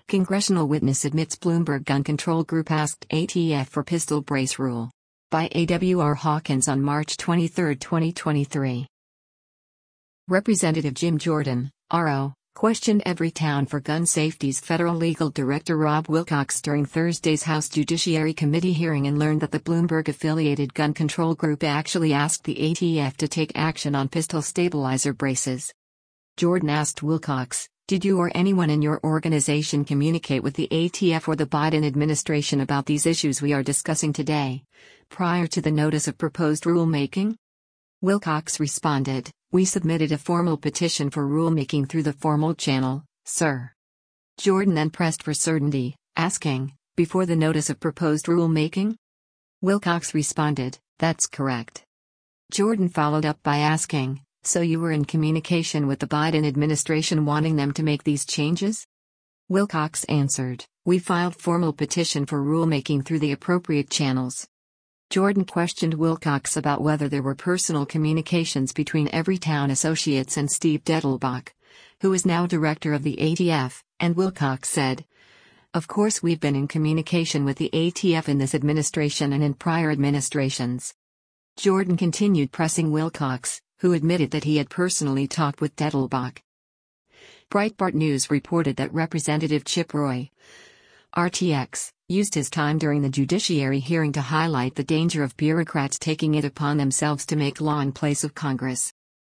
Congressional witness admits Bloomberg gun control group asked ATF for pistol brace rule. By A.W.R. Hawkins on March 23, 2023. Representative Jim Jordan, R.O., questioned Everytown for Gun Safety's federal legal director Rob Wilcox during Thursday's House Judiciary Committee hearing and learned that the Bloomberg-affiliated gun control group actually asked the ATF to take action on pistol stabilizer braces. Jordan asked Wilcox, "Did you or anyone in your organization communicate with the ATF or the Biden administration about these issues we are discussing today, prior to the notice of proposed rulemaking?" Wilcox responded, "We submitted a formal petition for rulemaking through the formal channel, sir." Jordan then pressed for certainty, asking, "Before the notice of proposed rulemaking?" Wilcox responded, "That's correct." Jordan followed up by asking, "So you were in communication with the Biden administration wanting them to make these changes?" Wilcox answered, "We filed formal petition for rulemaking through the appropriate channels." Jordan questioned Wilcox about whether there were personal communications between Everytown Associates and Steve Dettelbach, who is now director of the ATF, and Wilcox said, "Of course we've been in communication with the ATF in this administration and in prior administrations." Jordan continued pressing Wilcox, who admitted that he had personally talked with Dettelbach. Breitbart News reported that Representative Chip Roy, RTX, used his time during the judiciary hearing to highlight the danger of bureaucrats taking it upon themselves to make law in place of Congress.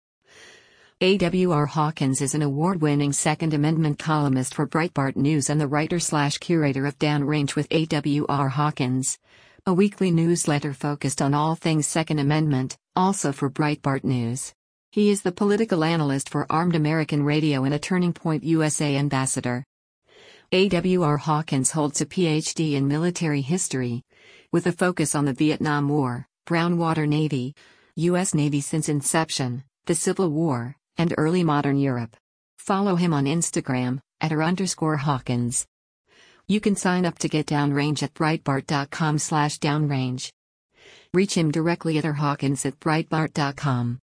A.W.R. Hawkins is an award-winning Second Amendment columnist for Breitbart News and the writer/curator of Downrange with A.W.R. Hawkins, a weekly newsletter focused on all things Second Amendment, also for Breitbart News. He is the political analyst for Armed American Radio and a Turning Point USA ambassador. A.W.R. Hawkins holds a Ph.D. in military history, with a focus on the Vietnam War, Brown Water Navy, U.S. Navy since inception, the Civil War, and early modern Europe. Follow him on Instagram, @r_Hawkins. You can sign up to get Downrange at Breitbart.com/downrange. Reach him directly at rhawkins@breitbart.com.